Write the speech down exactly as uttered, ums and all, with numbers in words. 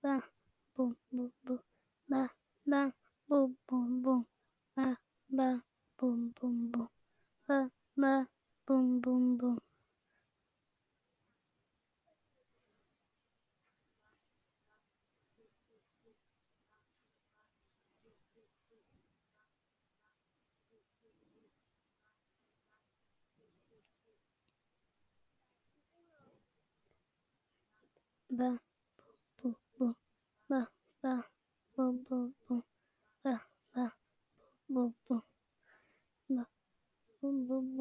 ba, boom, boom, boom, ba, ba, boom, boom, boom, ba, ba, boom, boom, boom, ba, ba, boom, boom, boom, ba, boom, boom, ba, ba, boom, boom, boom, ba, ba, boom, boom, ba, boom, boom, boom.